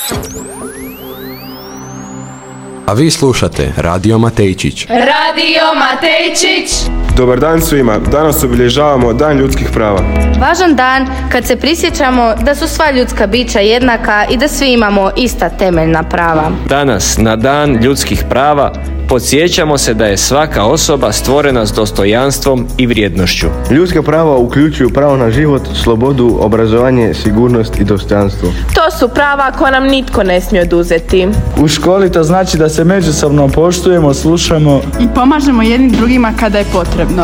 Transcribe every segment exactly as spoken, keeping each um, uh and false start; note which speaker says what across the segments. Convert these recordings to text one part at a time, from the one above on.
Speaker 1: A vi slušate Radio Matejčić.
Speaker 2: Radio Matejčić!
Speaker 3: Dobar dan svima, danas obilježavamo Dan ljudskih prava.
Speaker 4: Važan dan kad se prisjećamo da su sva ljudska bića jednaka i da svi imamo ista temeljna prava.
Speaker 5: Danas, na Dan ljudskih prava, podsjećamo se da je svaka osoba stvorena s dostojanstvom i vrijednošću.
Speaker 6: Ljudska prava uključuju pravo na život, slobodu, obrazovanje, sigurnost i dostojanstvo.
Speaker 2: To su prava koja nam nitko ne smije oduzeti.
Speaker 7: U školi to znači da se međusobno poštujemo, slušamo
Speaker 8: i pomažemo jednim drugima kada je potrebno.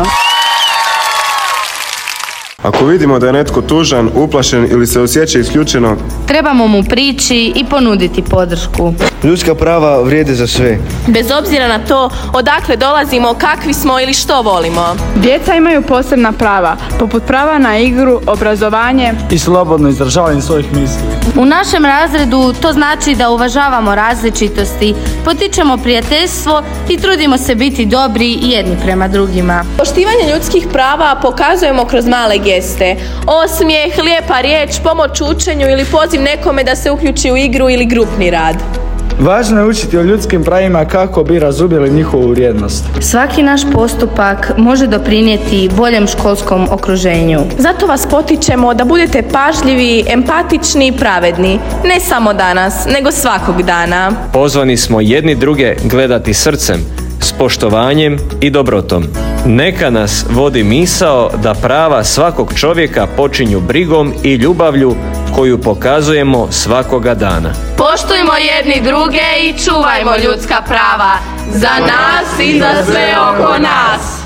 Speaker 3: Ako vidimo da je netko tužan, uplašen ili se osjeća isključeno,
Speaker 4: trebamo mu prići i ponuditi podršku.
Speaker 6: Ljudska prava vrijede za sve.
Speaker 2: Bez obzira na to odakle dolazimo, kakvi smo ili što volimo.
Speaker 8: Djeca imaju posebna prava, poput prava na igru, obrazovanje
Speaker 7: i slobodno izražavanje svojih misli.
Speaker 4: U našem razredu to znači da uvažavamo različitosti, potičemo prijateljstvo i trudimo se biti dobri jedni prema drugima.
Speaker 2: Poštivanje ljudskih prava pokazujemo kroz male geste. Osmijeh, lijepa riječ, pomoć u učenju ili poziv nekome da se uključi u igru ili grupni rad.
Speaker 7: Važno je učiti o ljudskim pravima kako bi razumjeli njihovu vrijednost.
Speaker 4: Svaki naš postupak može doprinijeti boljem školskom okruženju.
Speaker 2: Zato vas potičemo da budete pažljivi, empatični i pravedni. Ne samo danas, nego svakog dana.
Speaker 5: Pozvani smo jedni druge gledati srcem, s poštovanjem i dobrotom. Neka nas vodi misao da prava svakog čovjeka počinju brigom i ljubavlju koju pokazujemo svakoga dana.
Speaker 2: Poštujmo jedni druge i čuvajmo ljudska prava za nas i za sve oko nas.